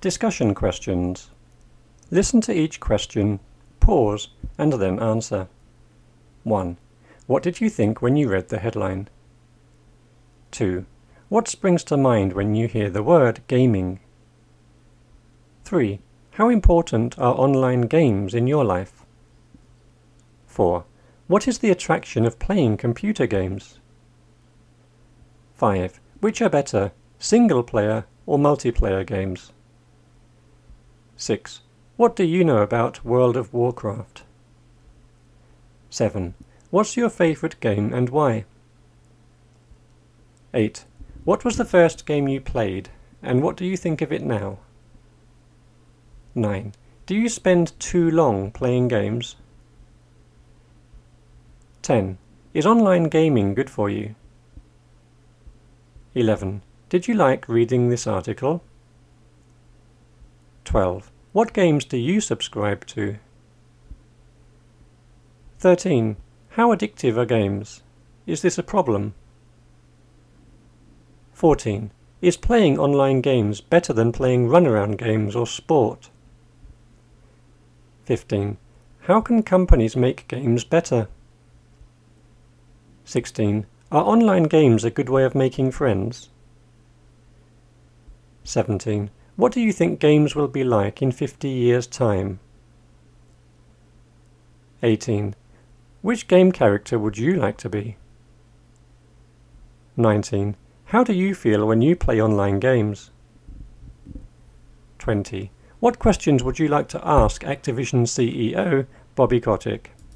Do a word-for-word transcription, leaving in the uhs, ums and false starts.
Discussion questions. Listen to each question, pause, and then answer. one. What did you think when you read the headline? two. What springs to mind when you hear the word gaming? three. How important are online games in your life? four. What is the attraction of playing computer games? five. Which are better, single-player or multiplayer games? six. What do you know about World of Warcraft? seven. What's your favourite game and why? eight. What was the first game you played, and what do you think of it now? nine. Do you spend too long playing games? ten. Is online gaming good for you? eleven. Did you like reading this article? twelve. What games do you subscribe to? thirteen. How addictive are games? Is this a problem? fourteen. Is playing online games better than playing runaround games or sport? fifteen. How can companies make games better? sixteen. Are online games a good way of making friends? seventeen. What do you think games will be like in fifty years' time? eighteen. Which game character would you like to be? nineteen. How do you feel when you play online games? twenty. What questions would you like to ask Activision C E O Bobby Kotick?